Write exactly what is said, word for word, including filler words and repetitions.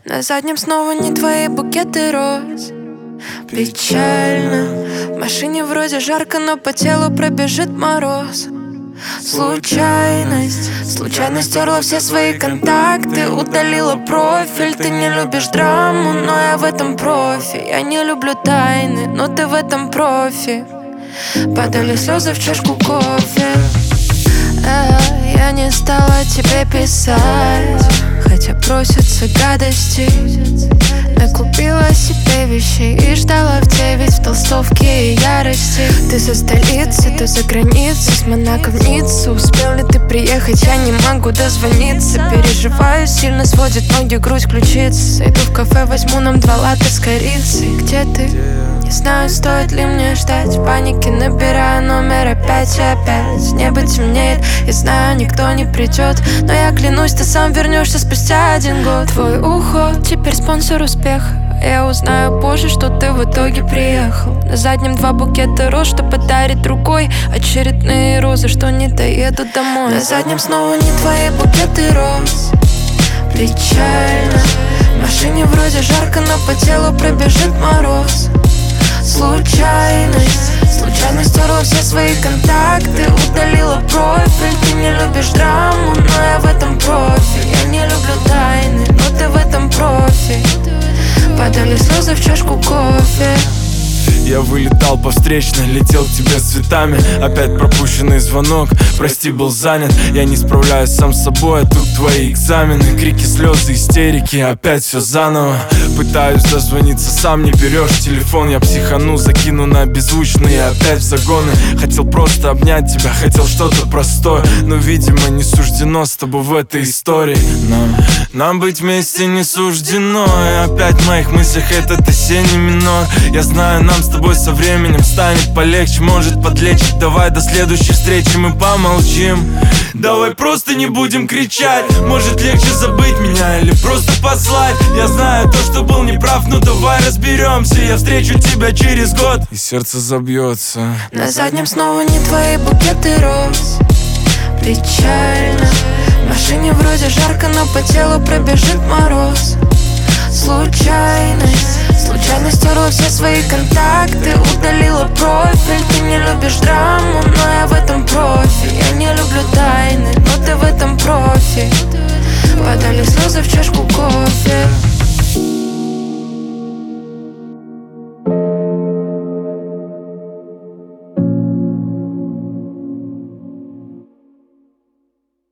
На заднем снова не твои букеты роз. Печально. В машине вроде жарко, но по телу пробежит мороз. Случайность, случайно стерла все свои контакты, удалила профиль. Ты не любишь драму, но я в этом профи. Я не люблю тайны, но ты в этом профи. Падали слезы в чашку кофе. э, Я не стала тебе писать, хотя просятся гадости. Накупила себе вещей и ждала в девять в толстовке и ярости. Ты со столицы, ты за границей, с Монако в Ниццу. Успел ли ты приехать? Я не могу дозвониться. Переживаю, сильно сводит ноги, грудь, ключицы. Зайду в кафе, возьму нам два латте с корицей. Где ты? Не знаю, стоит ли мне ждать. В панике набираю номер опять и опять. Небо темнеет, я знаю, никто не придет, но я клянусь, ты сам вернешься спустя один год. Твой уход теперь спонсор успеха. Я узнаю позже, что ты в итоге приехал. На заднем два букета роз, что подарит другой. Очередные розы, что не доедут домой. На заднем снова не твои букеты роз. Печально. В машине вроде жарко, но по телу пробежит мороз. Случайность, случайно стерла все свои контакты, удалила профиль. Ты не любишь драму, но я в этом профи. Я не люблю тайны, но ты в этом профи. Падали слезы в чашку кофе. Я вылетал по встречной, летел к тебе с цветами. Опять пропущенный звонок, прости, был занят. Я не справляюсь сам с собой, а тут твои экзамены. Крики, слезы, истерики, опять все заново. Пытаюсь дозвониться, сам не берешь телефон. Я психану, закину на беззвучный и опять в загоны. Хотел просто обнять тебя, хотел что-то простое, но, видимо, не суждено с тобой в этой истории. Нам, нам быть вместе не суждено. И опять в моих мыслях этот осенний минор. Я знаю, нам с тобой со временем станет полегче, может подлечить. Давай до следующей встречи мы помолчим. Давай просто не будем кричать. Может легче забыть меня или просто послать. Я знаю то, что был неправ, но давай разберемся. Я встречу тебя через год и сердце забьется. На заднем снова не твои букеты роз. Печально. В машине вроде жарко, но по телу пробежит мороз. Случайность, случайно стерла все свои контакты, удалила профиль. Ты не любишь драму, но я в этом профи. Я не люблю тайны, но ты в этом профи. Падали слезы в чашку кофе.